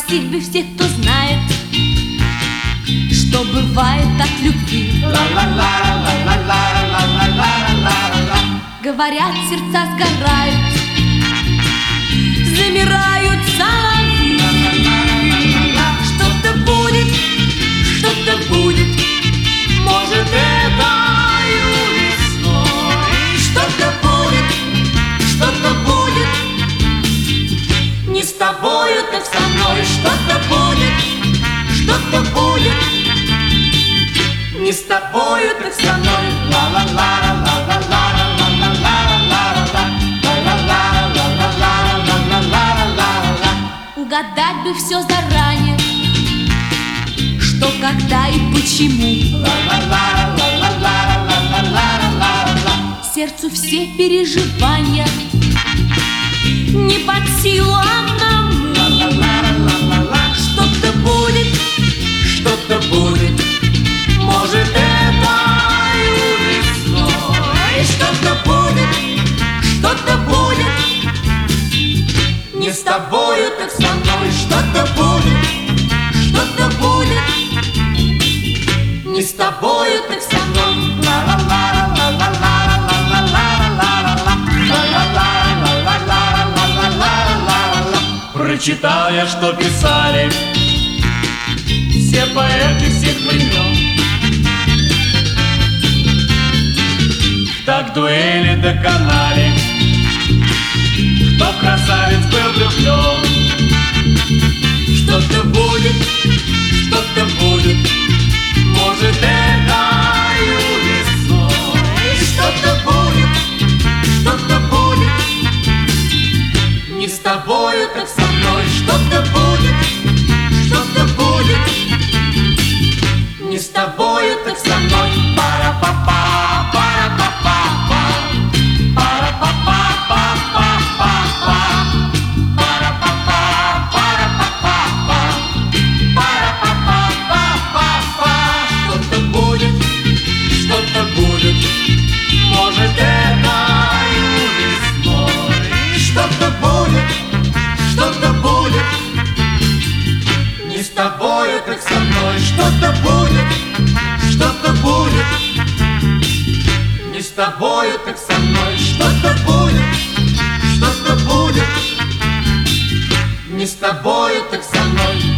спросить бы всех, кто знает, что бывает от любви. Говорят, сердца сгорают, замирают соловьи. Что-то будет, что-то будет, может, этой весной. Что-то будет, что-то будет, не с тобою, так со мной. Что-то будет, что-то будет, не с тобою, так со мной. Угадать бы все заранее, что, когда и почему. Сердцу все переживания не под силу одному. Что-то будет, что-то будет, может, этой весной. Что-то будет, что-то будет, не с тобою, так со мной. Что-то будет, что-то будет, не с тобою, так со мной. Прочитал я, что писали все поэты всех времен. Так дуэли доконали, кто в красавиц был влюблен. Что-то будет, что-то будет, может, этой весной. Что-то будет, что-то будет, не с тобою, так со мной. Что-то будет, что-то будет, не с тобою, так со мной. Пара-па-па, пара-па-па-па, пара-па-па-па-па-па-па, пара-па-па, пара-па-па-па, пара-па-па-па-па-па. Что-то будет, что-то будет, может, этой весной. Что-то будет, что-то будет, не с тобою, так со мной. Что-то будет, что-то будет, не с тобою, так со мной. Что-то будет, что-то будет, не с тобою, так со мной.